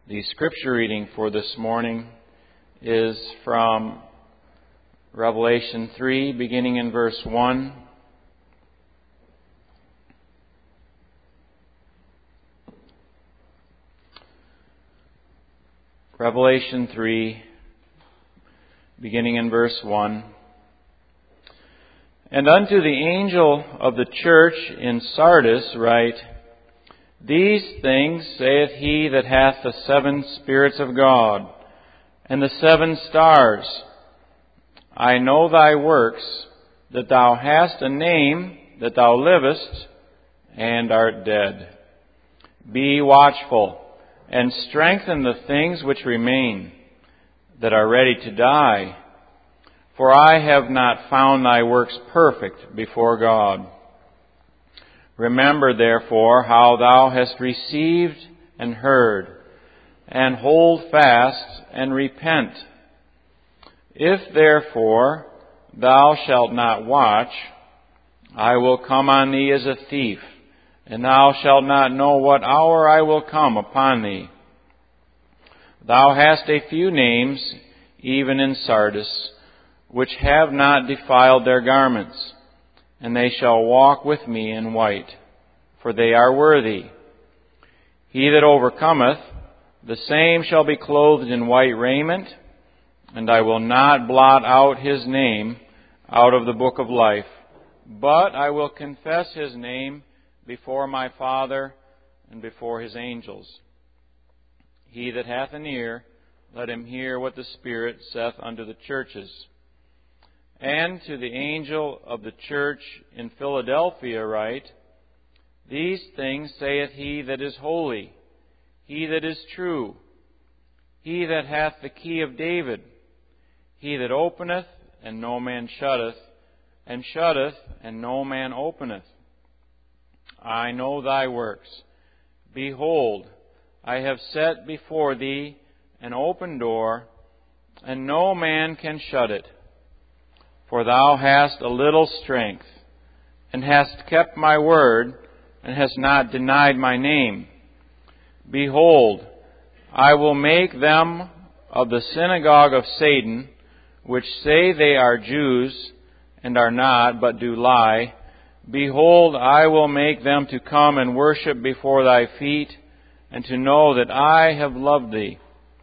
The scripture reading for this morning is from Revelation 3, beginning in verse 1. Revelation 3, beginning in verse 1. And unto the angel of the church in Sardis write, These things saith he that hath the 7 Spirits of God, and the 7 stars. I know thy works, that thou hast a name, that thou livest, and art dead. Be watchful, and strengthen the things which remain, that are ready to die. For I have not found thy works perfect before God. Remember, therefore, how thou hast received and heard, and hold fast and repent. If, therefore, thou shalt not watch, I will come on thee as a thief, and thou shalt not know what hour I will come upon thee. Thou hast a few names, even in Sardis, which have not defiled their garments, and they shall walk with me in white, for they are worthy. He that overcometh, the same shall be clothed in white raiment, and I will not blot out his name out of the book of life, but I will confess his name before my Father and before his angels. He that hath an ear, let him hear what the Spirit saith unto the churches. And to the angel of the church in Philadelphia write, These things saith he that is holy, he that is true, he that hath the key of David, he that openeth, and no man shutteth, and shutteth, and no man openeth. I know thy works. Behold, I have set before thee an open door, and no man can shut it. For thou hast a little strength, and hast kept my word, and hast not denied my name. Behold, I will make them of the synagogue of Satan, which say they are Jews, and are not, but do lie. Behold, I will make them to come and worship before thy feet, and to know that I have loved thee.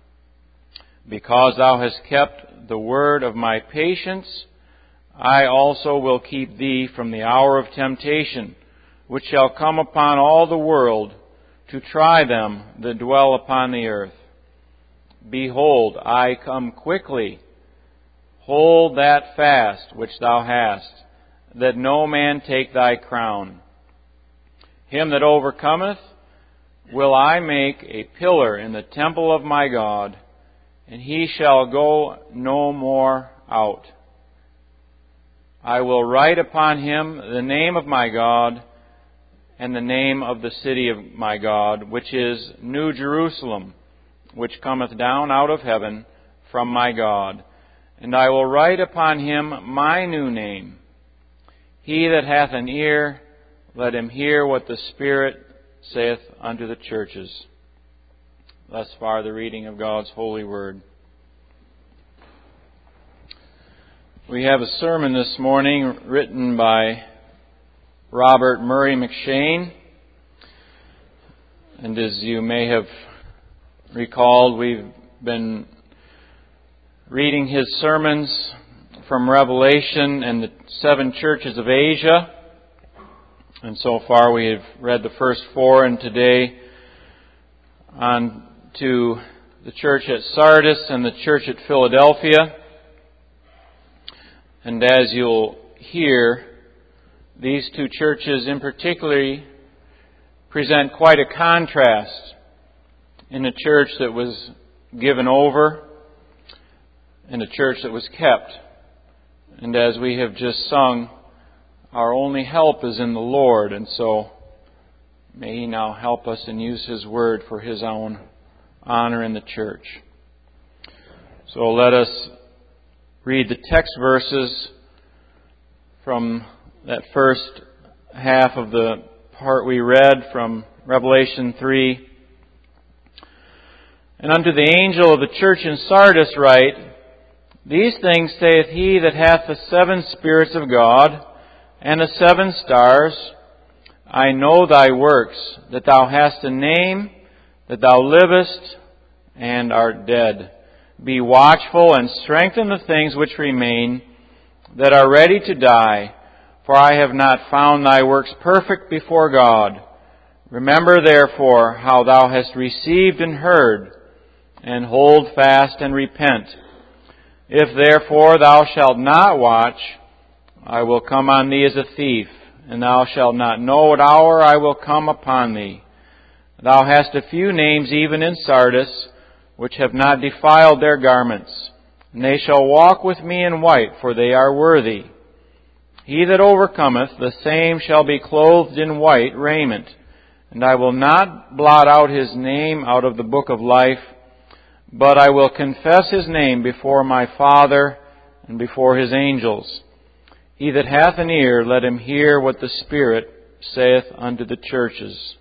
Because thou hast kept the word of my patience, I also will keep thee from the hour of temptation, which shall come upon all the world, to try them that dwell upon the earth. Behold, I come quickly. Hold that fast which thou hast, that no man take thy crown. Him that overcometh will I make a pillar in the temple of my God, and he shall go no more out. I will write upon him the name of my God, and the name of the city of my God, which is New Jerusalem, which cometh down out of heaven from my God. And I will write upon him my new name. He that hath an ear, let him hear what the Spirit saith unto the churches. Thus far the reading of God's holy word. We have a sermon this morning written by Robert Murray M'Cheyne. And as you may have recalled, we've been reading his sermons from Revelation and the 7 churches of Asia. And so far we have read the first 4, and today on to the church at Sardis and the church at Philadelphia. And as you'll hear, these 2 churches in particular present quite a contrast in a church that was given over and a church that was kept. And as we have just sung, our only help is in the Lord, and so may He now help us and use His word for His own honor in the church. So let us read the text verses from that first half of the part we read from Revelation 3. And unto the angel of the church in Sardis write, These things saith he that hath the 7 spirits of God, and the 7 stars. I know thy works, that thou hast a name, that thou livest, and art dead. Be watchful, and strengthen the things which remain, that are ready to die, for I have not found thy works perfect before God. Remember therefore how thou hast received and heard, and hold fast and repent. If therefore thou shalt not watch, I will come on thee as a thief, and thou shalt not know what hour I will come upon thee. Thou hast a few names even in Sardis, which have not defiled their garments, and they shall walk with me in white, for they are worthy. He that overcometh, the same shall be clothed in white raiment, and I will not blot out his name out of the book of life, but I will confess his name before my Father and before his angels. He that hath an ear, let him hear what the Spirit saith unto the churches.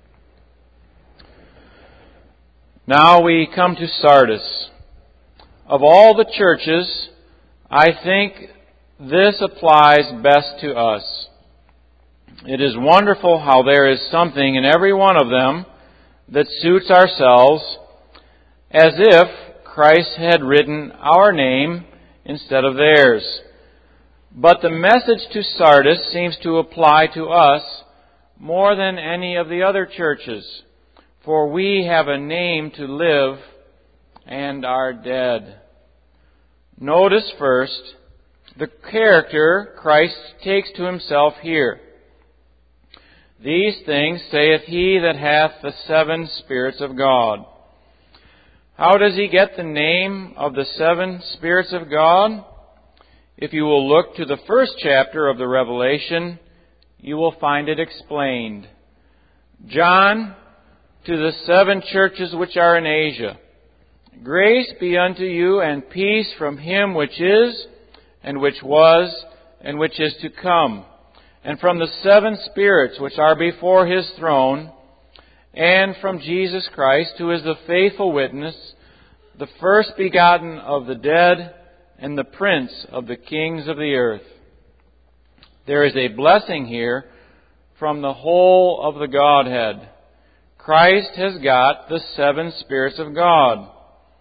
Now we come to Sardis. Of all the churches, I think this applies best to us. It is wonderful how there is something in every one of them that suits ourselves, as if Christ had written our name instead of theirs. But the message to Sardis seems to apply to us more than any of the other churches, for we have a name to live and are dead. Notice first the character Christ takes to himself here. These things saith he that hath the 7 spirits of God. How does he get the name of the 7 spirits of God? If you will look to the first chapter of the Revelation, you will find it explained. John, to the 7 churches which are in Asia, grace be unto you and peace from him which is, and which was, and which is to come, and from the 7 spirits which are before his throne, and from Jesus Christ, who is the faithful witness, the first begotten of the dead, and the prince of the kings of the earth. There is a blessing here from the whole of the Godhead. Christ has got the 7 spirits of God.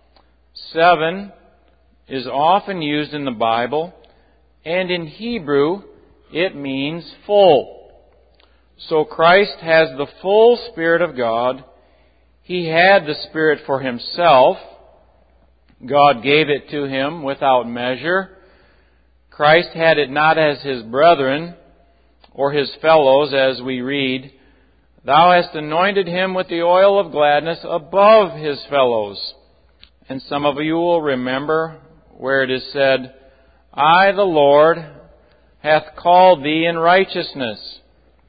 7 is often used in the Bible, and in Hebrew it means full. So Christ has the full Spirit of God. He had the Spirit for himself. God gave it to him without measure. Christ had it not as his brethren or his fellows, as we read, Thou hast anointed him with the oil of gladness above his fellows. And some of you will remember where it is said, I, the Lord, hath called thee in righteousness.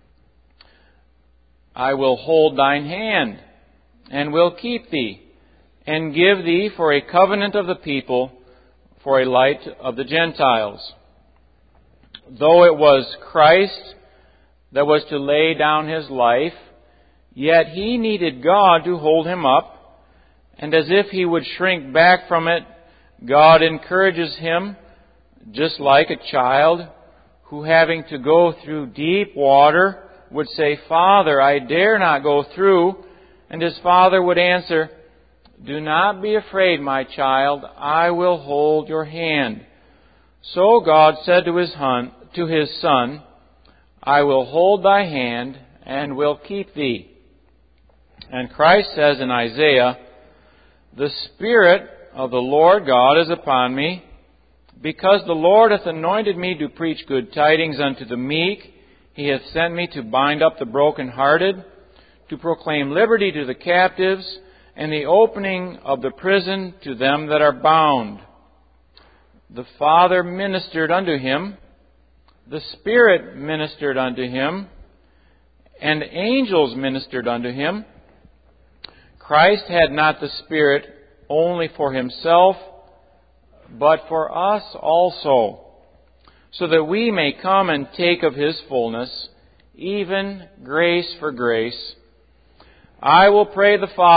I will hold thine hand, and will keep thee, and give thee for a covenant of the people, for a light of the Gentiles. Though it was Christ that was to lay down his life, yet he needed God to hold him up, and as if he would shrink back from it, God encourages him, just like a child who, having to go through deep water, would say, Father, I dare not go through. And his father would answer, Do not be afraid, my child, I will hold your hand. So God said to his son, I will hold thy hand and will keep thee. And Christ says in Isaiah, The Spirit of the Lord God is upon me, because the Lord hath anointed me to preach good tidings unto the meek. He hath sent me to bind up the brokenhearted, to proclaim liberty to the captives, and the opening of the prison to them that are bound. The Father ministered unto him, the Spirit ministered unto him, and angels ministered unto him. Christ had not the Spirit only for himself, but for us also, so that we may come and take of his fullness, even grace for grace. I will pray the Father,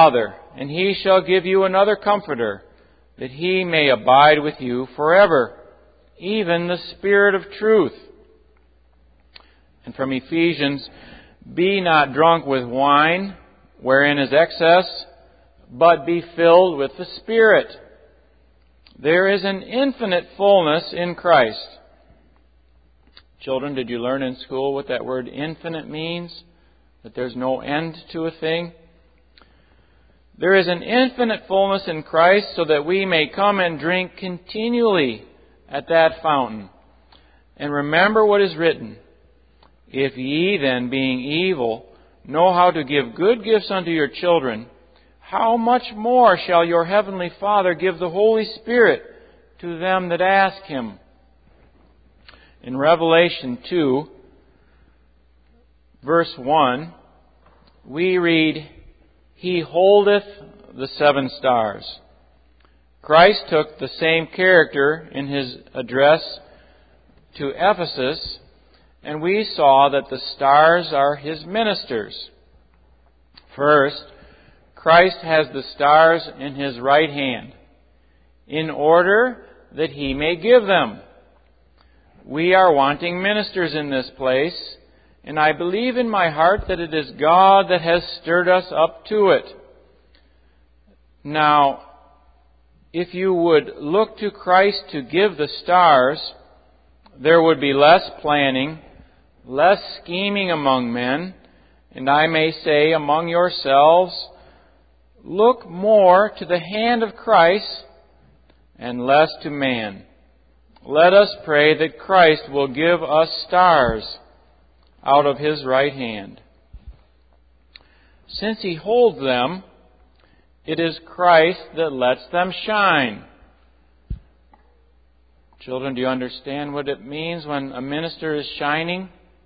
and He shall give you another Comforter, that He may abide with you forever, even the Spirit of truth. And from Ephesians, be not drunk with wine, wherein is excess, but be filled with the Spirit. There is an infinite fullness in Christ. Children, did you learn in school what that word infinite means? That there's no end to a thing? There is an infinite fullness in Christ, so that we may come and drink continually at that fountain. And remember what is written, if ye then, being evil, know how to give good gifts unto your children, how much more shall your heavenly Father give the Holy Spirit to them that ask Him? In Revelation 2, verse 1, we read, He holdeth the 7 stars. Christ took the same character in His address to Ephesus, and we saw that the stars are His ministers. First, Christ has the stars in His right hand, in order that He may give them. We are wanting ministers in this place, and I believe in my heart that it is God that has stirred us up to it. Now, if you would look to Christ to give the stars, there would be less planning, less scheming among men, and I may say among yourselves, look more to the hand of Christ and less to man. Let us pray that Christ will give us stars out of His right hand. Since He holds them, it is Christ that lets them shine. Children, do you understand what it means when a minister is shining?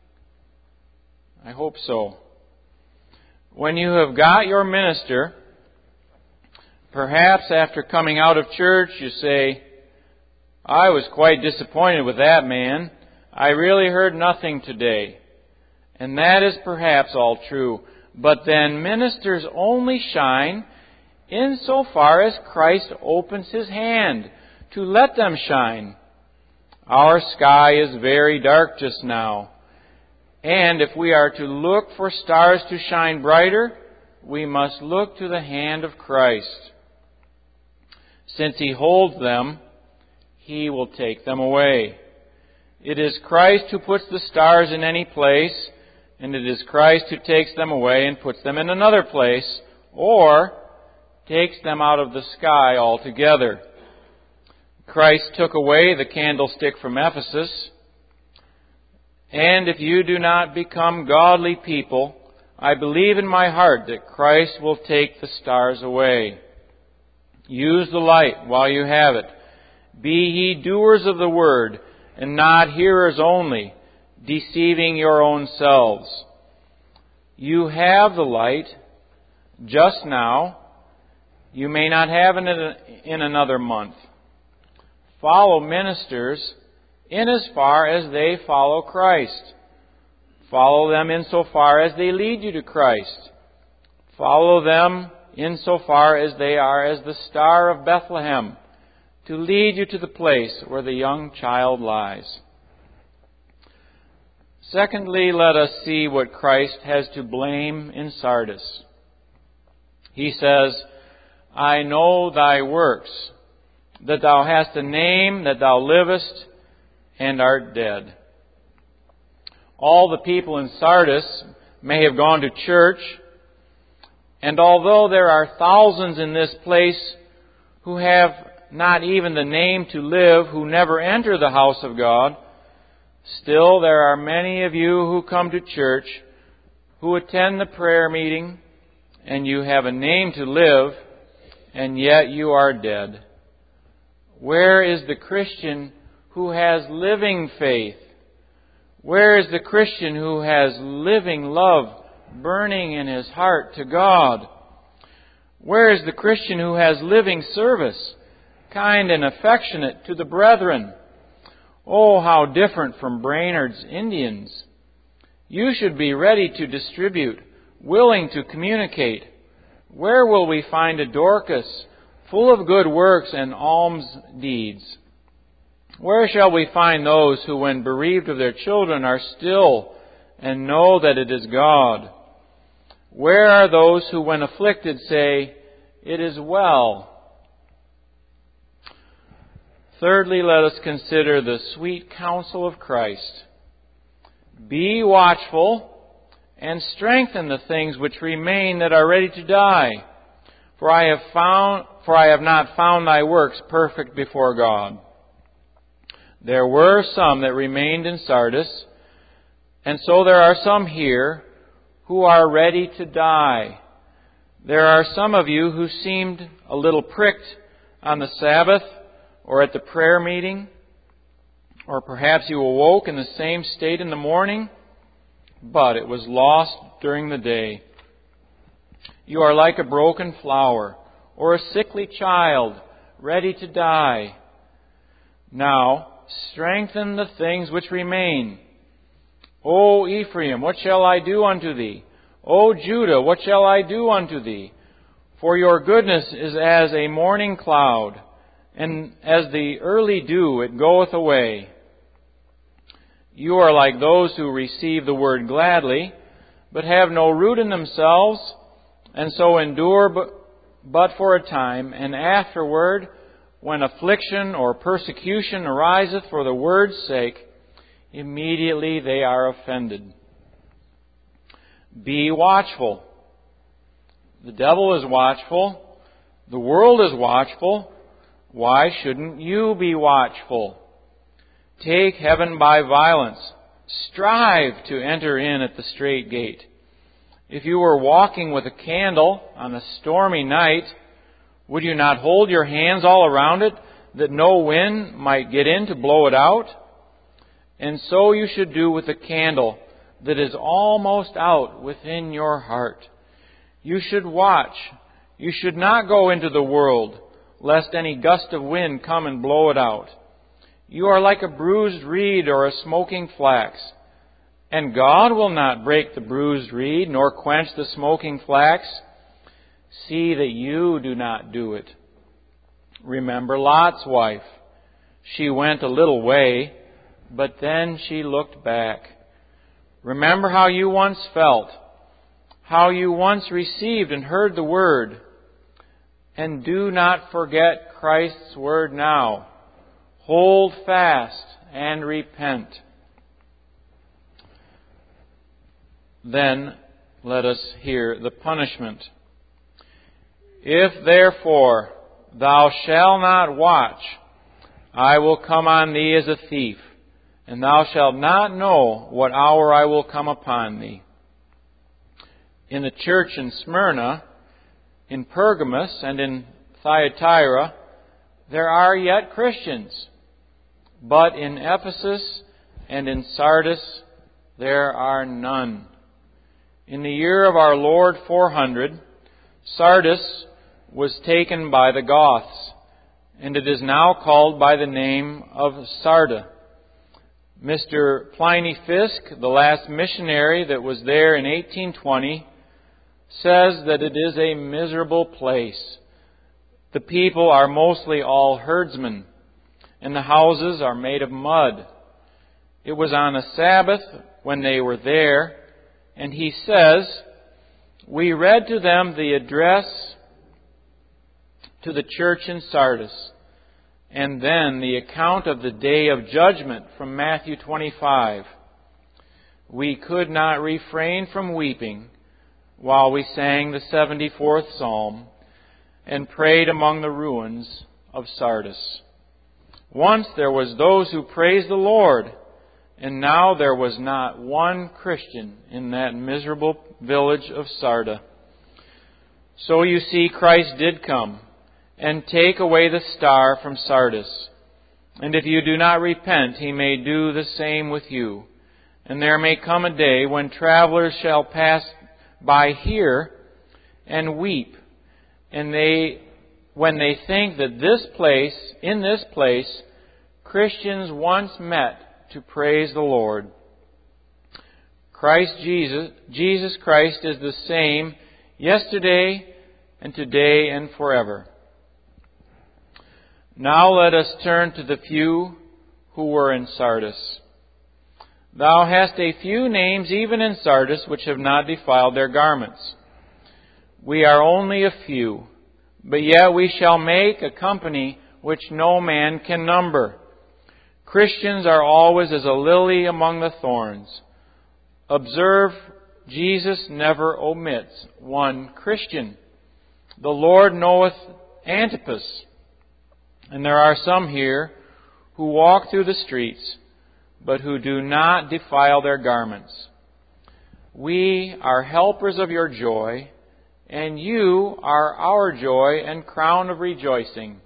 I hope so. When you have got your minister, perhaps after coming out of church you say, I was quite disappointed with that man. I really heard nothing today. And that is perhaps all true. But then ministers only shine insofar as Christ opens His hand to let them shine. Our sky is very dark just now. And if we are to look for stars to shine brighter, we must look to the hand of Christ. Since He holds them, He will take them away. It is Christ who puts the stars in any place, and it is Christ who takes them away and puts them in another place, or takes them out of the sky altogether. Christ took away the candlestick from Ephesus, and if you do not become godly people, I believe in my heart that Christ will take the stars away. Use the light while you have it. Be ye doers of the word, and not hearers only, deceiving your own selves. You have the light just now. You may not have it in another month. Follow ministers in as far as they follow Christ. Follow them insofar as they lead you to Christ. Follow them insofar as they are as the star of Bethlehem, to lead you to the place where the young child lies. Secondly, let us see what Christ has to blame in Sardis. He says, I know thy works, that thou hast a name, that thou livest, and art dead. All the people in Sardis may have gone to church, and although there are thousands in this place who have not even the name to live, who never enter the house of God, still there are many of you who come to church, who attend the prayer meeting, and you have a name to live, and yet you are dead. Where is the Christian who has living faith? Where is the Christian who has living love burning in his heart to God? Where is the Christian who has living service, kind and affectionate to the brethren? Oh, how different from Brainerd's Indians. You should be ready to distribute, willing to communicate, Where will we find a Dorcas, full of good works and alms deeds? Where shall we find those who, when bereaved of their children, are still and know that it is God? Where are those who, when afflicted, say, "It is well"? Thirdly, let us consider the sweet counsel of Christ. Be watchful and strengthen the things which remain that are ready to die. For I have not found thy works perfect before God. There were some that remained in Sardis, and so there are some here who are ready to die. There are some of you who seemed a little pricked on the Sabbath or at the prayer meeting, or perhaps you awoke in the same state in the morning, but it was lost during the day. You are like a broken flower or a sickly child ready to die. Now, strengthen the things which remain. O Ephraim, what shall I do unto thee? O Judah, what shall I do unto thee? For your goodness is as a morning cloud, and as the early dew it goeth away. You are like those who receive the word gladly, but have no root in themselves, and so endure but for a time, and afterward, when affliction or persecution ariseth for the word's sake, immediately they are offended. Be watchful. The devil is watchful. The world is watchful. Why shouldn't you be watchful? Take heaven by violence. Strive to enter in at the strait gate. If you were walking with a candle on a stormy night, would you not hold your hands all around it, that no wind might get in to blow it out? And so you should do with the candle that is almost out within your heart. You should watch. You should not go into the world, lest any gust of wind come and blow it out. You are like a bruised reed or a smoking flax. And God will not break the bruised reed, nor quench the smoking flax. See that you do not do it. Remember Lot's wife. She went a little way, but then she looked back. Remember how you once felt, how you once received and heard the word. And do not forget Christ's word now. Hold fast and repent. Then let us hear the punishment. If therefore thou shalt not watch, I will come on thee as a thief, and thou shalt not know what hour I will come upon thee. In the church in Smyrna, in Pergamos, and in Thyatira, there are yet Christians. But in Ephesus and in Sardis, there are none. In the year of our Lord 400, Sardis was taken by the Goths, and it is now called by the name of Sarda. Mr. Pliny Fisk, the last missionary that was there in 1820, says that it is a miserable place. The people are mostly all herdsmen, and the houses are made of mud. It was on a Sabbath when they were there, and he says, we read to them the address to the church in Sardis, and then the account of the day of judgment from Matthew 25. We could not refrain from weeping while we sang the 74th Psalm and prayed among the ruins of Sardis. Once there was those who praised the Lord, and now there was not one Christian in that miserable village of Sarda. So you see, Christ did come and take away the star from Sardis. And if you do not repent, He may do the same with you. And there may come a day when travelers shall pass by here and weep, and when they think that in this place, Christians once met to praise the Lord. Jesus Christ is the same yesterday, and today and forever. Now let us turn to the few who were in Sardis. Thou hast a few names even in Sardis which have not defiled their garments. We are only a few, but yet we shall make a company which no man can number. Christians are always as a lily among the thorns. Observe, Jesus never omits one Christian. The Lord knoweth Antipas. And there are some here who walk through the streets, but who do not defile their garments. We are helpers of your joy, and you are our joy and crown of rejoicing.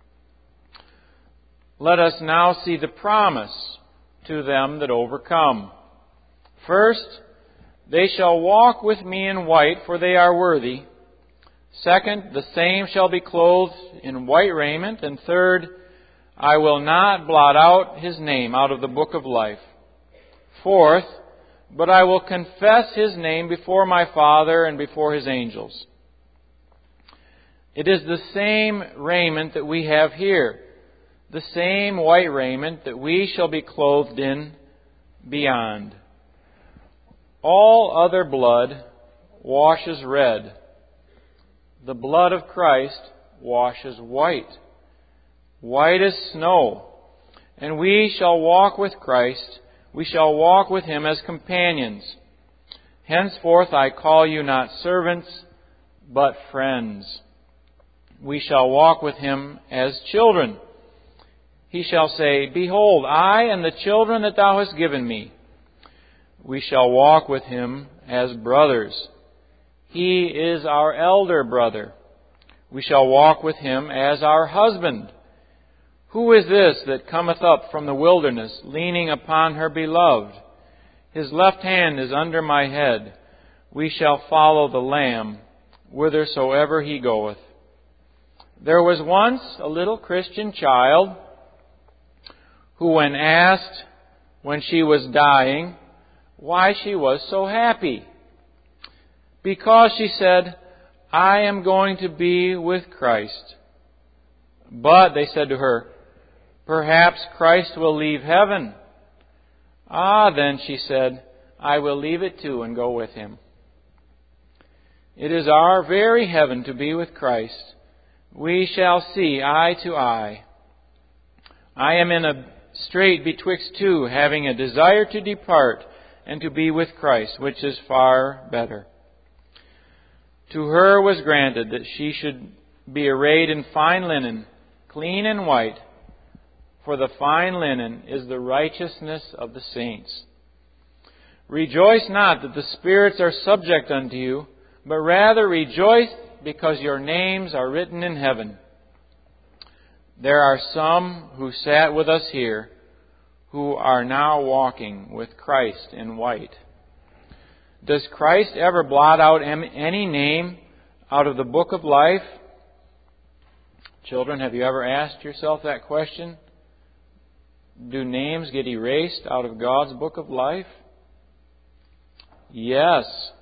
Let us now see the promise to them that overcome. First, they shall walk with me in white, for they are worthy. Second, the same shall be clothed in white raiment. And third, I will not blot out his name out of the book of life. Fourth, but I will confess his name before my Father and before his angels. It is the same raiment that we have here, the same white raiment that we shall be clothed in beyond. All other blood washes red. The blood of Christ washes white, white as snow. And we shall walk with Christ. We shall walk with him as companions. Henceforth I call you not servants, but friends. We shall walk with him as children. He shall say, Behold, I and the children that thou hast given me. We shall walk with him as brothers. He is our elder brother. We shall walk with him as our husband. Who is this that cometh up from the wilderness, leaning upon her beloved? His left hand is under my head. We shall follow the Lamb, whithersoever he goeth. There was once a little Christian child who, when asked when she was dying why she was so happy, because she said, I am going to be with Christ. But, they said to her, perhaps Christ will leave heaven. Ah, then, she said, I will leave it too and go with him. It is our very heaven to be with Christ. We shall see eye to eye. I am in a strait betwixt two, having a desire to depart and to be with Christ, which is far better. To her was granted that she should be arrayed in fine linen, clean and white, for the fine linen is the righteousness of the saints. Rejoice not that the spirits are subject unto you, but rather rejoice because your names are written in heaven. There are some who sat with us here who are now walking with Christ in white. Does Christ ever blot out any name out of the book of life? Children, have you ever asked yourself that question? Do names get erased out of God's book of life? Yes.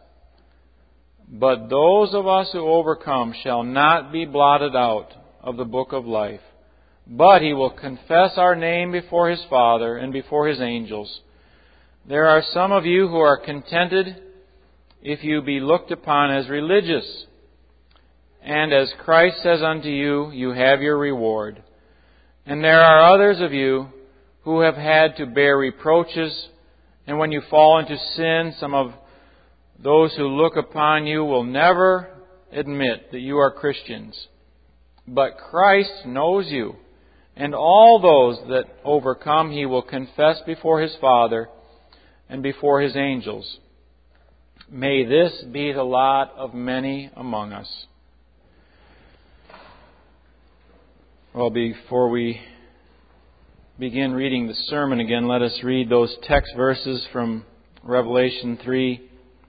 But those of us who overcome shall not be blotted out of the book of life. But He will confess our name before His Father and before His angels. There are some of you who are contented if you be looked upon as religious. And as Christ says unto you, you have your reward. And there are others of you who have had to bear reproaches, and when you fall into sin, some of those who look upon you will never admit that you are Christians. But Christ knows you, and all those that overcome He will confess before His Father and before His angels. May this be the lot of many among us. Well, before we begin reading the sermon again, let us read those text verses from Revelation 3.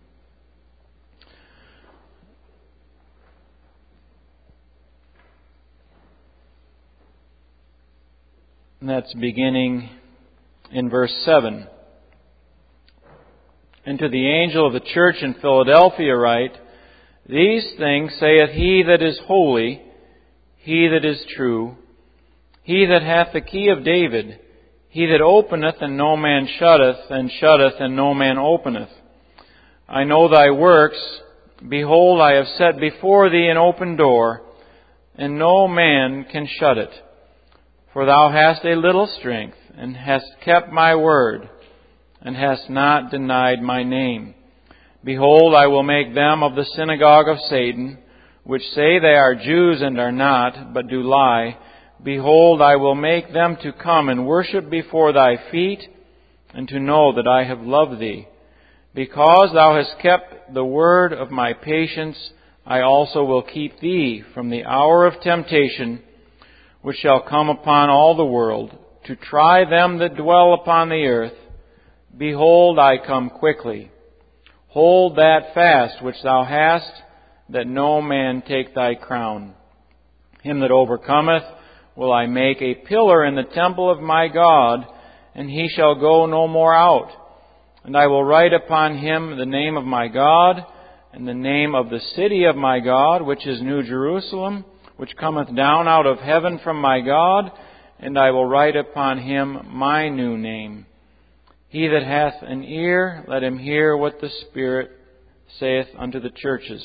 And that's beginning in verse 7. And to the angel of the church in Philadelphia write, These things saith he that is holy, he that is true, he that hath the key of David, he that openeth and no man shutteth, and shutteth and no man openeth. I know thy works. Behold, I have set before thee an open door, and no man can shut it. For thou hast a little strength, and hast kept my word, and hast not denied my name. Behold, I will make them of the synagogue of Satan, which say they are Jews and are not, but do lie. Behold, I will make them to come and worship before thy feet, and to know that I have loved thee. Because thou hast kept the word of my patience, I also will keep thee from the hour of temptation, which shall come upon all the world, to try them that dwell upon the earth. Behold, I come quickly. Hold that fast which thou hast, that no man take thy crown. Him that overcometh will I make a pillar in the temple of my God, and he shall go no more out. And I will write upon him the name of my God, and the name of the city of my God, which is New Jerusalem, which cometh down out of heaven from my God, and I will write upon him my new name. He that hath an ear, let him hear what the Spirit saith unto the churches.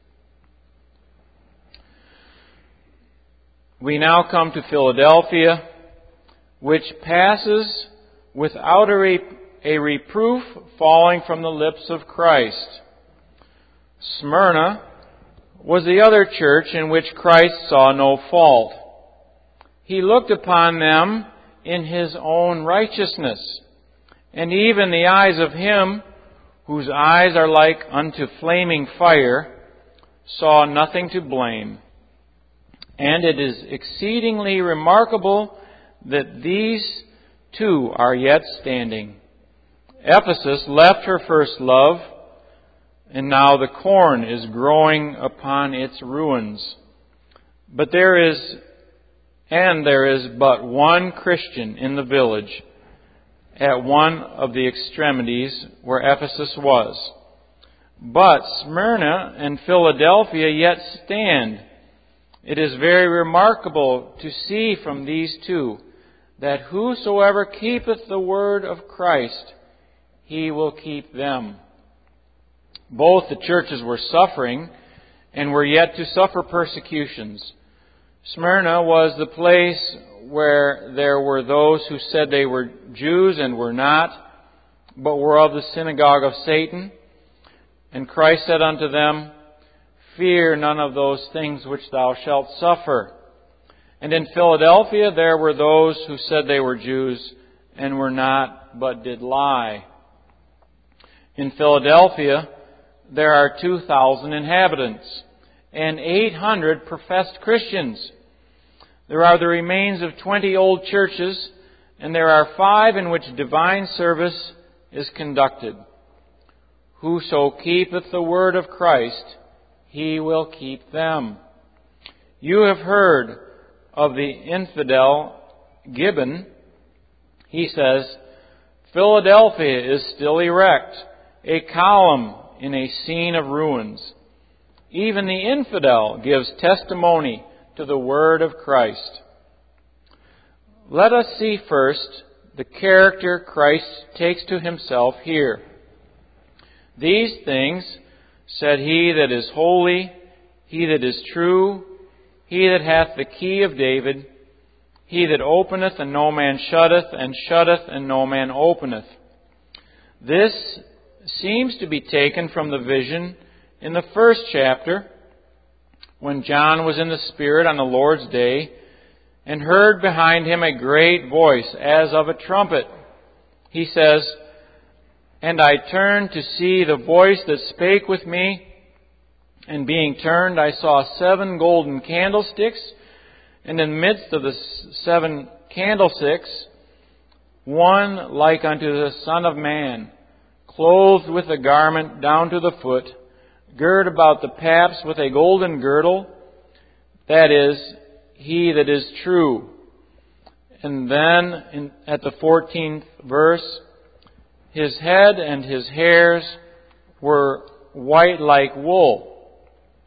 We now come to Philadelphia, which passes without a reproof falling from the lips of Christ. Smyrna was the other church in which Christ saw no fault. He looked upon them in his own righteousness, and even the eyes of him whose eyes are like unto flaming fire saw nothing to blame. And it is exceedingly remarkable that these two are yet standing. Ephesus left her first love, and now the corn is growing upon its ruins. But there is but one Christian in the village, at one of the extremities where Ephesus was. But Smyrna and Philadelphia yet stand. It is very remarkable to see from these two that whosoever keepeth the word of Christ, he will keep them. Both the churches were suffering and were yet to suffer persecutions. Smyrna was the place where there were those who said they were Jews and were not, but were of the synagogue of Satan. And Christ said unto them, Fear none of those things which thou shalt suffer. And in Philadelphia there were those who said they were Jews and were not, but did lie. In Philadelphia there are 2,000 inhabitants and 800 professed Christians. There are the remains of 20 old churches, and there are 5 in which divine service is conducted. Whoso keepeth the word of Christ, he will keep them. You have heard of the infidel Gibbon. He says, Philadelphia is still erect, a column in a scene of ruins. Even the infidel gives testimony to the word of Christ. Let us see first the character Christ takes to himself here. These things said he that is holy, he that is true, he that hath the key of David, he that openeth and no man shutteth, and shutteth and no man openeth. This seems to be taken from the vision in the first chapter, when John was in the Spirit on the Lord's day, and heard behind him a great voice as of a trumpet. He says, And I turned to see the voice that spake with me, and being turned I saw 7 golden candlesticks, and in the midst of the 7 candlesticks, one like unto the Son of Man, clothed with a garment down to the foot, girt about the paps with a golden girdle, that is, he that is true. And then at the 14th verse, his head and his hairs were white like wool,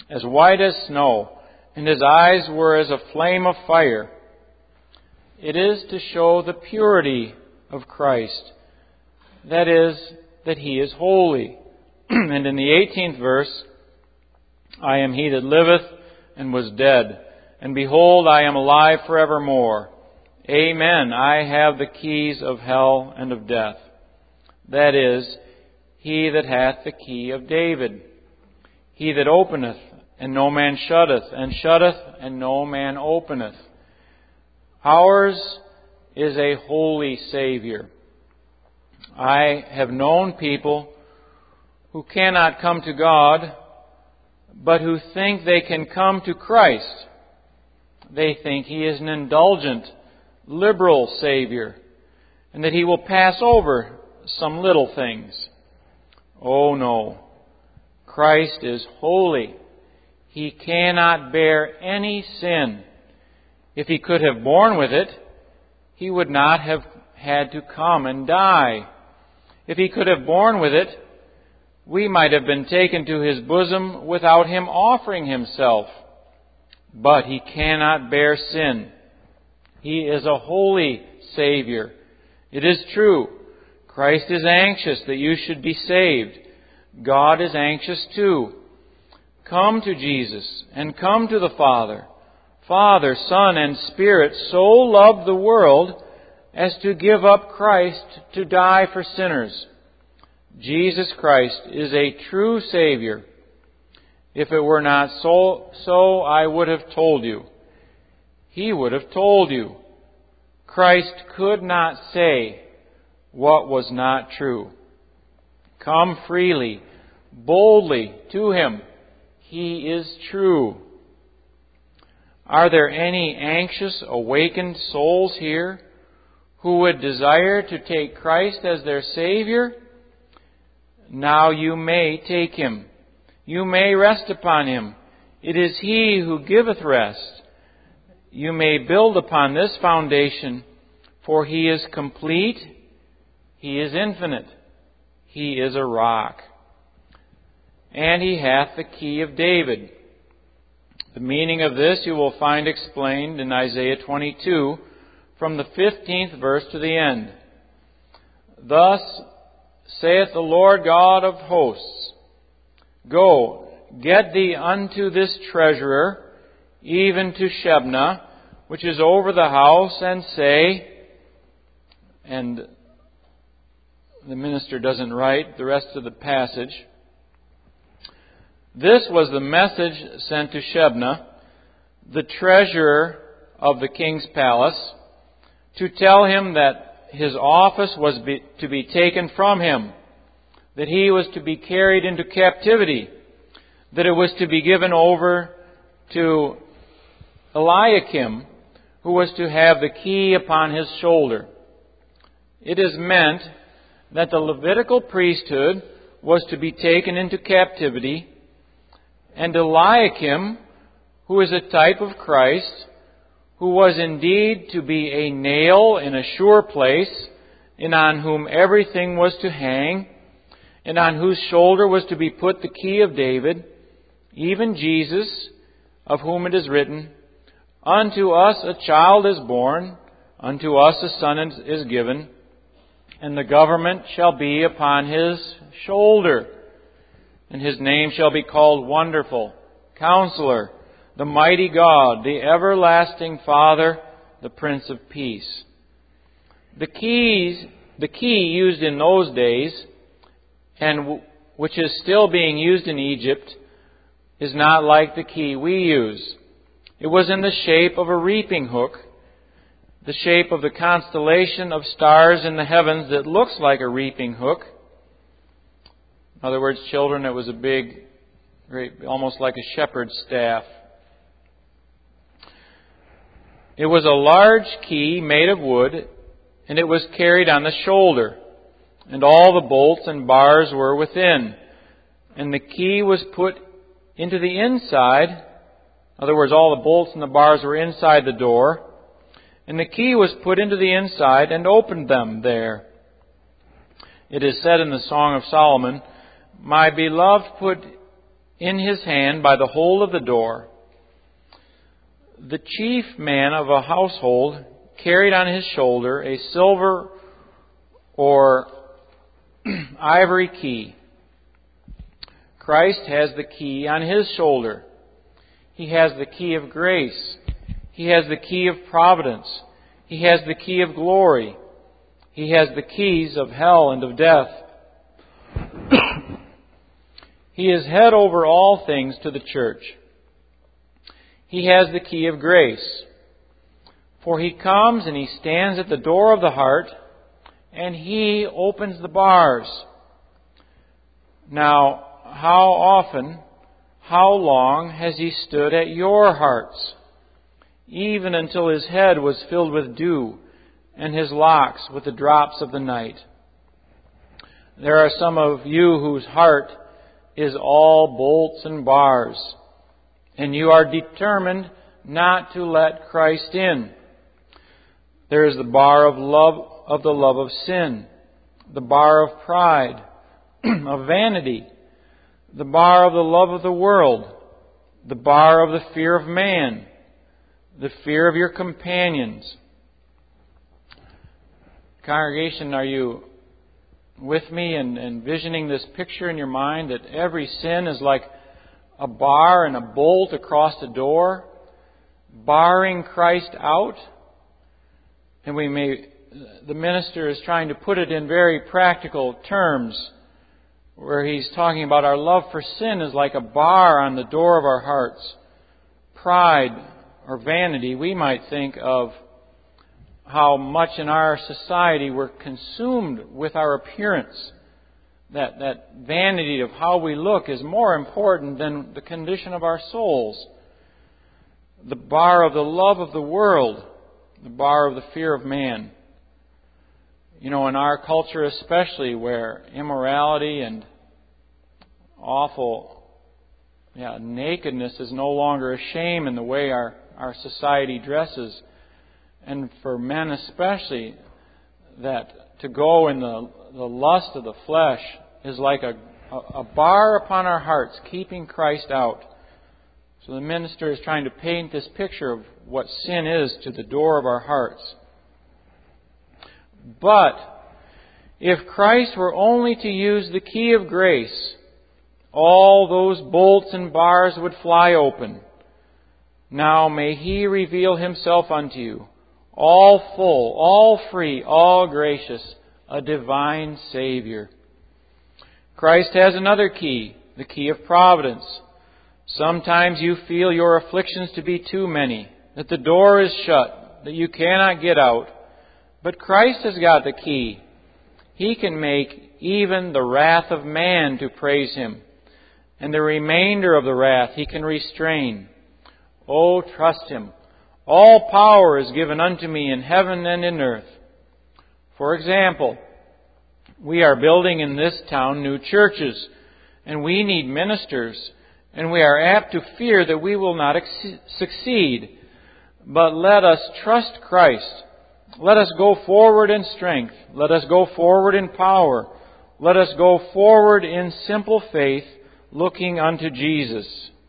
as white as snow, and his eyes were as a flame of fire. It is to show the purity of Christ. That is, that He is holy. And in the 18th verse, I am He that liveth and was dead, and behold, I am alive forevermore. Amen. I have the keys of hell and of death. That is, He that hath the key of David. He that openeth, and no man shutteth, and shutteth, and no man openeth. Ours is a holy Savior. I have known people who cannot come to God, but who think they can come to Christ. They think He is an indulgent, liberal Savior, and that He will pass over some little things. Oh no. Christ is holy. He cannot bear any sin. If He could have borne with it, He would not have had to come and die. If He could have borne with it, we might have been taken to His bosom without Him offering Himself. But He cannot bear sin. He is a holy Savior. It is true, Christ is anxious that you should be saved. God is anxious too. Come to Jesus and come to the Father. Father, Son, and Spirit so loved the world as to give up Christ to die for sinners. Jesus Christ is a true Savior. If it were not so I would have told you. He would have told you. Christ could not say what was not true. Come freely, boldly to Him. He is true. Are there any anxious, awakened souls here who would desire to take Christ as their Savior? Now you may take Him. You may rest upon Him. It is He who giveth rest. You may build upon this foundation, for He is complete. He is infinite. He is a rock. And He hath the key of David. The meaning of this you will find explained in Isaiah 22, from the 15th verse to the end. Thus saith the Lord God of hosts, Go, get thee unto this treasurer, even to Shebna, which is over the house, and say, and the minister doesn't write the rest of the passage. This was the message sent to Shebna, the treasurer of the king's palace, to tell him that his office was to be taken from him, that he was to be carried into captivity, that it was to be given over to Eliakim, who was to have the key upon his shoulder. It is meant that the Levitical priesthood was to be taken into captivity, and Eliakim, who is a type of Christ, who was indeed to be a nail in a sure place, and on whom everything was to hang, and on whose shoulder was to be put the key of David, even Jesus, of whom it is written, Unto us a child is born, unto us a son is given, and the government shall be upon His shoulder. And His name shall be called Wonderful, Counselor, the Mighty God, the Everlasting Father, the Prince of Peace. The key used in those days, and which is still being used in Egypt, is not like the key we use. It was in the shape of a reaping hook, the shape of the constellation of stars in the heavens that looks like a reaping hook. In other words, children, it was a big, almost like a shepherd's staff. It was a large key made of wood, and it was carried on the shoulder, and all the bolts and bars were within. And the key was put into the inside. In other words, all the bolts and the bars were inside the door. And the key was put into the inside and opened them there. It is said in the Song of Solomon, My beloved put in his hand by the hold of the door. The chief man of a household carried on his shoulder a silver or ivory key. Christ has the key on his shoulder. He has the key of grace. He has the key of providence. He has the key of glory. He has the keys of hell and of death. He is head over all things to the church. He has the key of grace. For He comes and He stands at the door of the heart, and He opens the bars. Now, how often, how long has He stood at your hearts, even until His head was filled with dew, and His locks with the drops of the night? There are some of you whose heart is all bolts and bars, and you are determined not to let Christ in. There is the bar of the love of sin, the bar of pride, of vanity, the bar of the love of the world, the bar of the fear of man, the fear of your companions. Congregation, are you with me in envisioning this picture in your mind that every sin is like a bar and a bolt across the door, barring Christ out? And the minister is trying to put it in very practical terms, where he's talking about our love for sin is like a bar on the door of our hearts. Pride or vanity, we might think of how much in our society we're consumed with our appearance. That vanity of how we look is more important than the condition of our souls. The bar of the love of the world, the bar of the fear of man. You know, in our culture especially, where immorality and awful nakedness is no longer a shame in the way our society dresses. And for men especially, that to go in the lust of the flesh is like a bar upon our hearts, keeping Christ out. So the minister is trying to paint this picture of what sin is to the door of our hearts. But if Christ were only to use the key of grace, all those bolts and bars would fly open. Now may He reveal Himself unto you, all full, all free, all gracious, a divine Savior. Christ has another key, the key of providence. Sometimes you feel your afflictions to be too many, that the door is shut, that you cannot get out. But Christ has got the key. He can make even the wrath of man to praise Him, and the remainder of the wrath He can restrain. Oh, trust Him. All power is given unto me in heaven and in earth. For example, we are building in this town new churches, and we need ministers, and we are apt to fear that we will not succeed. But let us trust Christ. Let us go forward in strength. Let us go forward in power. Let us go forward in simple faith, looking unto Jesus.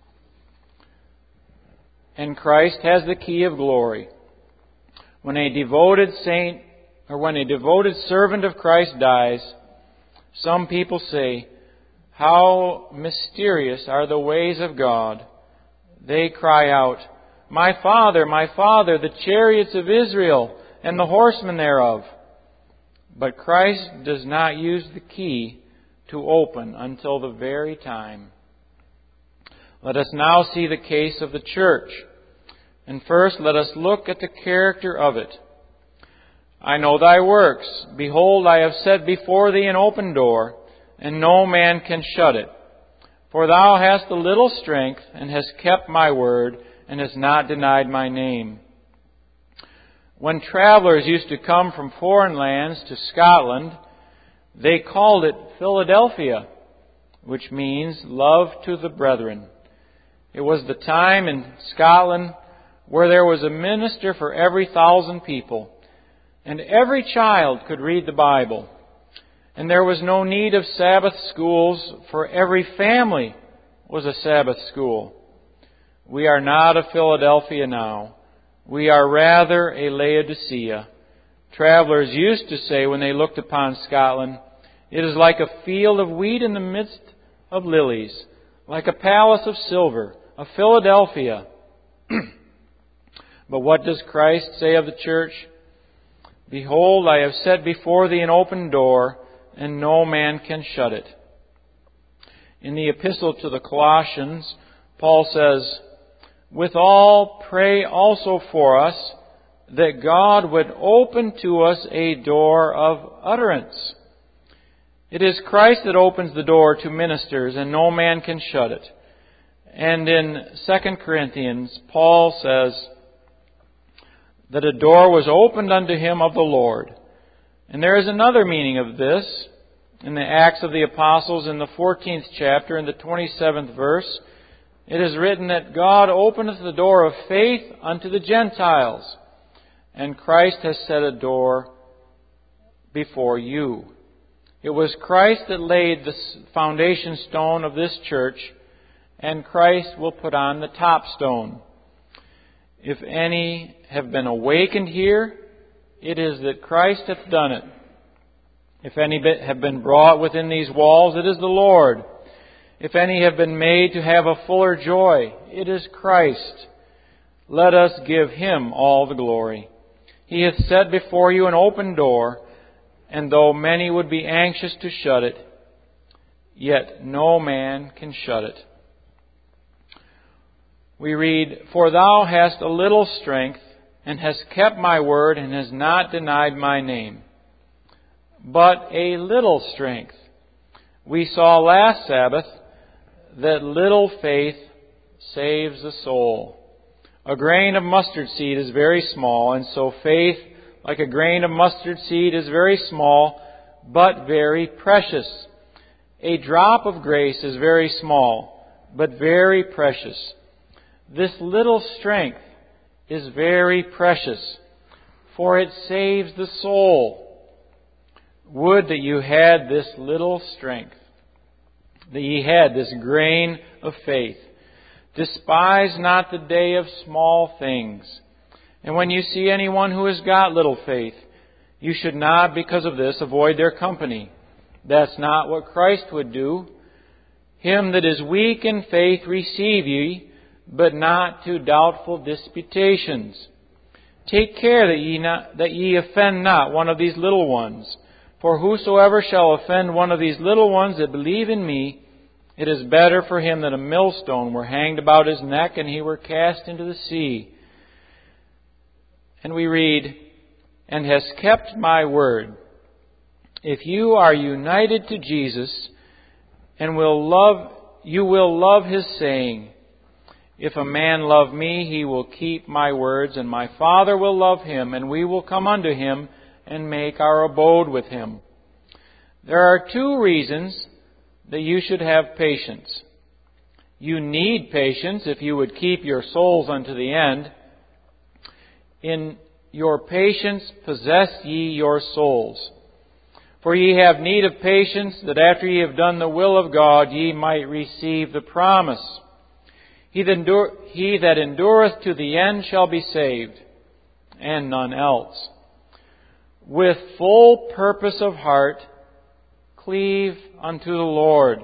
And Christ has the key of glory. When a devoted saint or when a devoted servant of Christ dies, some people say, "How mysterious are the ways of God." They cry out, my Father, the chariots of Israel and the horsemen thereof." But Christ does not use the key to open until the very time. Let us now see the case of the church. And first, let us look at the character of it. "I know thy works. Behold, I have set before thee an open door, and no man can shut it. For thou hast a little strength, and hast kept my word, and hast not denied my name." When travelers used to come from foreign lands to Scotland, they called it Philadelphia, which means love to the brethren. It was the time in Scotland where there was a minister for every 1,000 people, and every child could read the Bible. And there was no need of Sabbath schools for every family was a Sabbath school. We are not a Philadelphia now. We are rather a Laodicea. Travelers used to say when they looked upon Scotland, "It is like a field of wheat in the midst of lilies, like a palace of silver, a Philadelphia." But what does Christ say of the church? "Behold, I have set before thee an open door, and no man can shut it." In the epistle to the Colossians, Paul says, "Withal pray also for us, that God would open to us a door of utterance." It is Christ that opens the door to ministers, and no man can shut it. And in 2 Corinthians, Paul says that a door was opened unto him of the Lord. And there is another meaning of this. In the Acts of the Apostles, in the 14th chapter, in the 27th verse, it is written that God openeth the door of faith unto the Gentiles, and Christ has set a door before you. It was Christ that laid the foundation stone of this church, and Christ will put on the top stone. If any have been awakened here, it is that Christ hath done it. If any have been brought within these walls, it is the Lord. If any have been made to have a fuller joy, it is Christ. Let us give Him all the glory. He hath set before you an open door, and though many would be anxious to shut it, yet no man can shut it. We read, "For thou hast a little strength, and hast kept my word, and hast not denied my name." But a little strength. We saw last Sabbath that little faith saves the soul. A grain of mustard seed is very small, and so faith, like a grain of mustard seed, is very small, but very precious. A drop of grace is very small, but very precious. This little strength is very precious, for it saves the soul. Would that you had this little strength, that ye had this grain of faith. Despise not the day of small things. And when you see anyone who has got little faith, you should not, because of this, avoid their company. That's not what Christ would do. Him that is weak in faith receive ye, but not to doubtful disputations. Take care that ye offend not one of these little ones. For whosoever shall offend one of these little ones that believe in me, it is better for him that a millstone were hanged about his neck and he were cast into the sea. And we read, "And has kept my word." If you are united to Jesus, and you will love His saying, "If a man love me, he will keep my words, and my Father will love him, and we will come unto him, and make our abode with him." There are two reasons that you should have patience. You need patience if you would keep your souls unto the end. In your patience possess ye your souls. For ye have need of patience, that after ye have done the will of God, ye might receive the promise. He that endureth to the end shall be saved, and none else. With full purpose of heart, cleave unto the Lord.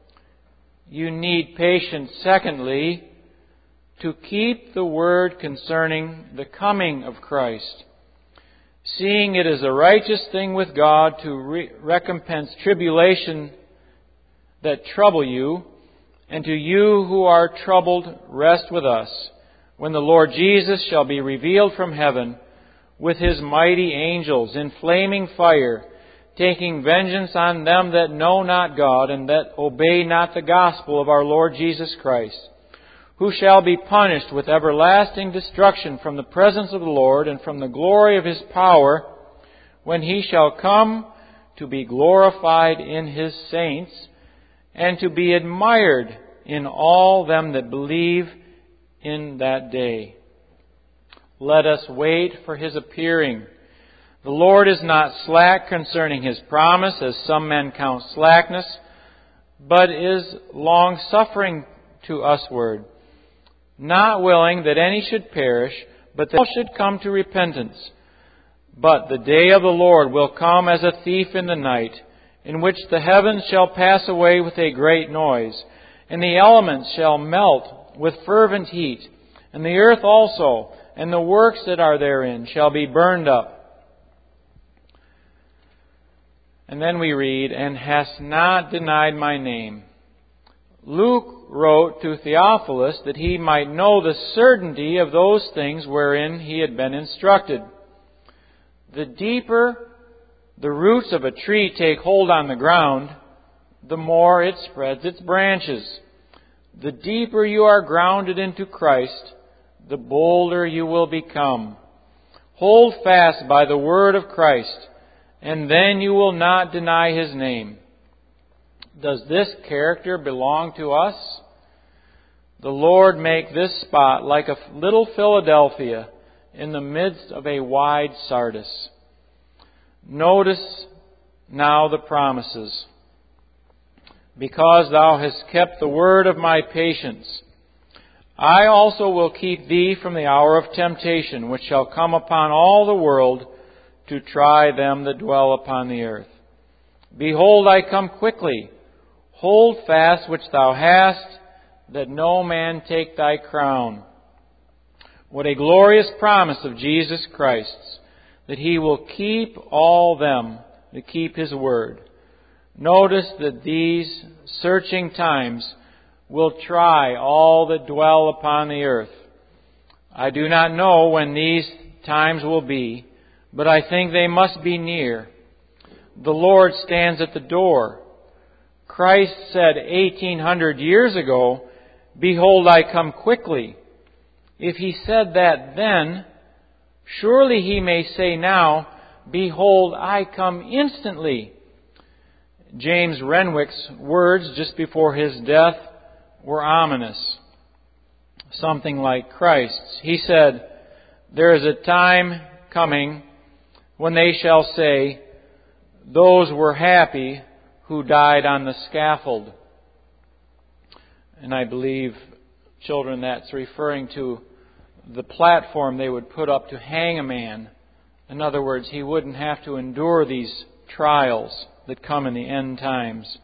You need patience, secondly, to keep the word concerning the coming of Christ. Seeing it is a righteous thing with God to recompense tribulation that trouble you, and to you who are troubled rest with us, when the Lord Jesus shall be revealed from heaven, with His mighty angels in flaming fire, taking vengeance on them that know not God, and that obey not the gospel of our Lord Jesus Christ, who shall be punished with everlasting destruction from the presence of the Lord, and from the glory of His power, when He shall come to be glorified in His saints, and to be admired in all them that believe in that day. Let us wait for His appearing. The Lord is not slack concerning His promise, as some men count slackness, but is long-suffering to usward, not willing that any should perish, but that all should come to repentance. But the day of the Lord will come as a thief in the night, in which the heavens shall pass away with a great noise, and the elements shall melt with fervent heat, and the earth also, and the works that are therein, shall be burned up. And then we read, and hast not denied my name. Luke wrote to Theophilus that he might know the certainty of those things wherein he had been instructed. The deeper the roots of a tree take hold on the ground, the more it spreads its branches. The deeper you are grounded into Christ, the bolder you will become. Hold fast by the word of Christ, and then you will not deny His name. Does this character belong to us? The Lord make this spot like a little Philadelphia in the midst of a wide Sardis. Notice now the promises. Because thou hast kept the word of my patience, I also will keep thee from the hour of temptation, which shall come upon all the world to try them that dwell upon the earth. Behold, I come quickly. Hold fast which thou hast, that no man take thy crown. What a glorious promise of Jesus Christ's, that He will keep all them that keep His word. Notice that these searching times will try all that dwell upon the earth. I do not know when these times will be, but I think they must be near. The Lord stands at the door. Christ said 1800 years ago, Behold, I come quickly. If He said that then, surely He may say now, Behold, I come instantly. James Renwick's words just before his death were ominous. Something like Christ's. He said, There is a time coming when they shall say, Those were happy who died on the scaffold. And I believe, children, that's referring to the platform they would put up to hang a man. In other words, he wouldn't have to endure these trials that come in the end times.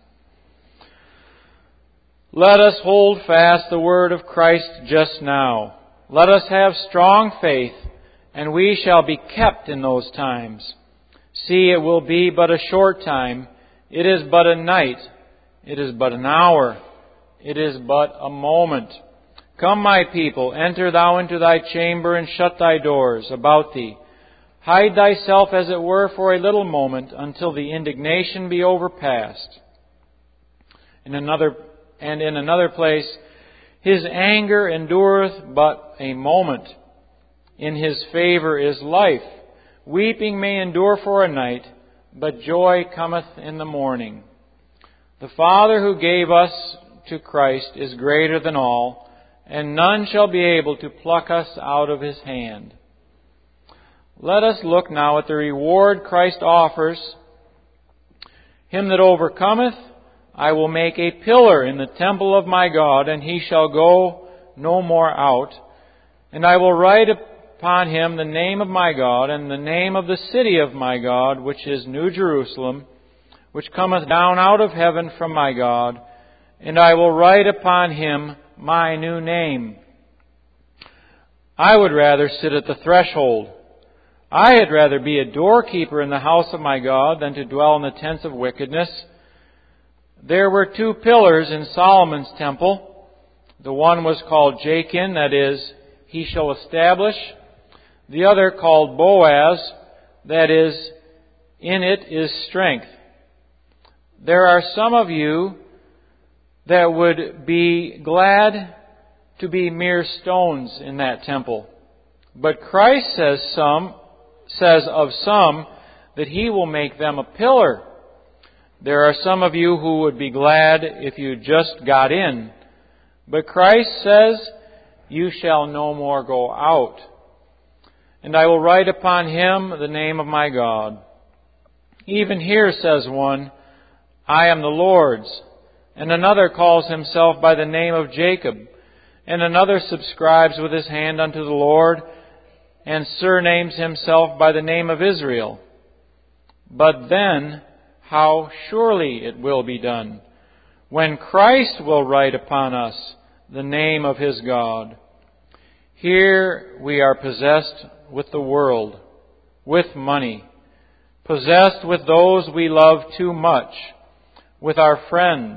Let us hold fast the word of Christ just now. Let us have strong faith, and we shall be kept in those times. See, it will be but a short time. It is but a night. It is but an hour. It is but a moment. Come, my people, enter thou into thy chamber and shut thy doors about thee. Hide thyself, as it were, for a little moment, until the indignation be overpast. In another place, His anger endureth but a moment. In His favor is life. Weeping may endure for a night, but joy cometh in the morning. The Father who gave us to Christ is greater than all, and none shall be able to pluck us out of His hand. Let us look now at the reward Christ offers. Him that overcometh, I will make a pillar in the temple of my God, and he shall go no more out. And I will write upon him the name of my God, and the name of the city of my God, which is New Jerusalem, which cometh down out of heaven from my God, and I will write upon him my new name. I would rather sit at the threshold. I had rather be a doorkeeper in the house of my God than to dwell in the tents of wickedness. There were 2 pillars in Solomon's temple. The one was called Jachin, that is, he shall establish. The other called Boaz, that is, in it is strength. There are some of you that would be glad to be mere stones in that temple. But Christ says of some that He will make them a pillar. There are some of you who would be glad if you just got in. But Christ says, you shall no more go out. And I will write upon him the name of my God. Even here, says one, I am the Lord's. and another calls himself by the name of Jacob, and another subscribes with his hand unto the Lord, and surnames himself by the name of Israel. But then, how surely it will be done, when Christ will write upon us the name of His God. Here we are possessed with the world, with money, possessed with those we love too much, with our friends.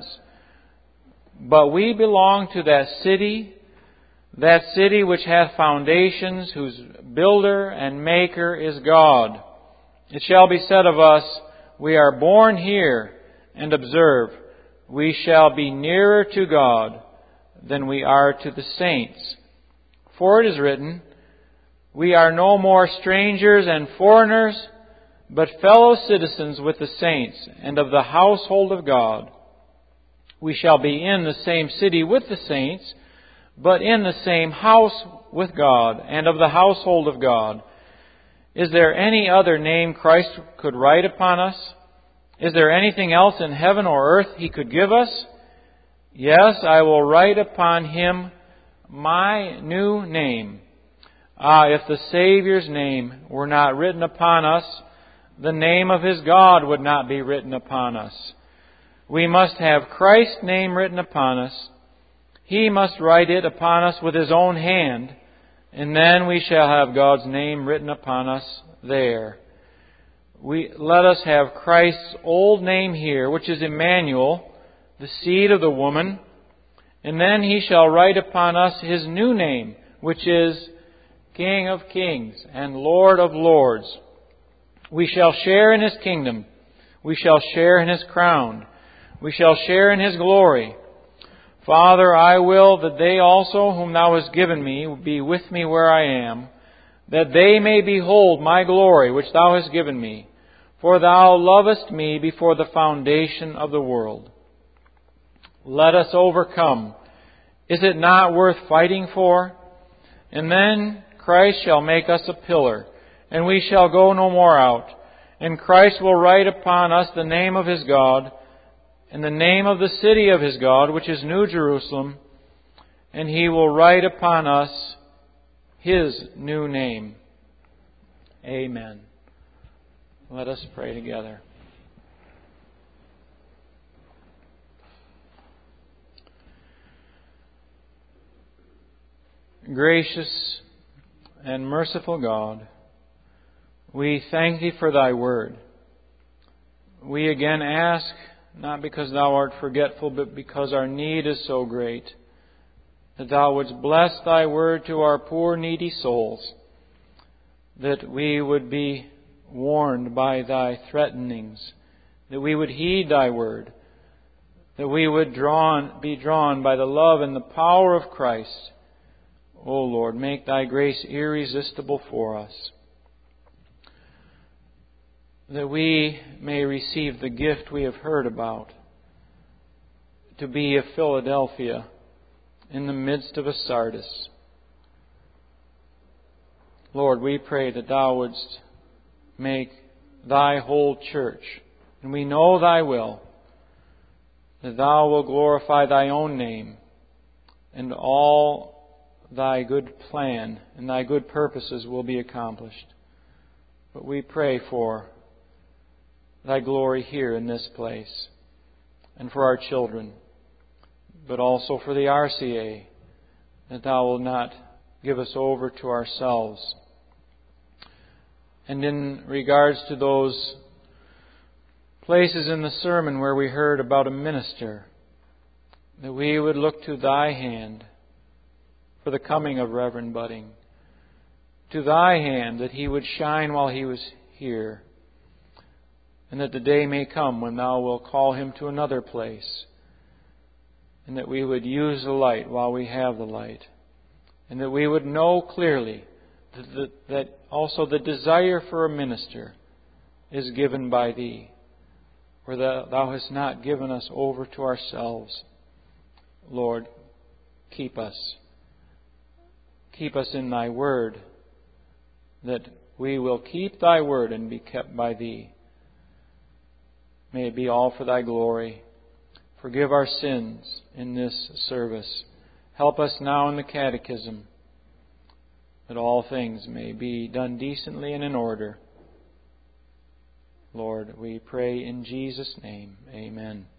But we belong to that city which hath foundations, whose builder and maker is God. It shall be said of us, we are born here, and observe, we shall be nearer to God than we are to the saints. For it is written, we are no more strangers and foreigners, but fellow citizens with the saints and of the household of God. We shall be in the same city with the saints, but in the same house with God and of the household of God. Is there any other name Christ could write upon us? Is there anything else in heaven or earth He could give us? Yes, I will write upon Him my new name. If the Savior's name were not written upon us, the name of His God would not be written upon us. We must have Christ's name written upon us. He must write it upon us with His own hand, and then we shall have God's name written upon us there. Let us have Christ's old name here, which is Emmanuel, the seed of the woman, and then He shall write upon us His new name, which is King of kings and Lord of lords. We shall share in His kingdom. We shall share in His crown. We shall share in His glory. Father, I will that they also whom Thou hast given me be with me where I am, that they may behold my glory which Thou hast given me. For Thou lovest me before the foundation of the world. Let us overcome. Is it not worth fighting for? And then Christ shall make us a pillar, and we shall go no more out. And Christ will write upon us the name of His God, and the name of the city of His God, which is New Jerusalem, and He will write upon us His new name. Amen. Let us pray together. Gracious and merciful God, we thank Thee for Thy word. We again ask, not because Thou art forgetful, but because our need is so great, that Thou wouldst bless Thy word to our poor needy souls, that we would be warned by Thy threatenings, that we would heed Thy word, that we would be drawn by the love and the power of Christ. O Lord, make Thy grace irresistible for us, that we may receive the gift we have heard about, to be a Philadelphia in the midst of a Sardis. Lord, we pray that Thou wouldst make Thy whole church, and we know Thy will, that Thou will glorify Thy own name, and all Thy good plan and Thy good purposes will be accomplished. But we pray for Thy glory here in this place, and for our children, but also for the RCA, that Thou will not give us over to ourselves. And in regards to those places in the sermon where we heard about a minister, that we would look to Thy hand for the coming of Reverend Budding, to Thy hand that he would shine while he was here, and that the day may come when Thou wilt call him to another place, and that we would use the light while we have the light, and that we would know clearly that also the desire for a minister is given by Thee, for Thou hast not given us over to ourselves. Lord, keep us. Keep us in Thy word, that we will keep Thy word and be kept by Thee. May it be all for Thy glory. Forgive our sins in this service. Help us now in the catechism, that all things may be done decently and in order. Lord, we pray in Jesus' name. Amen.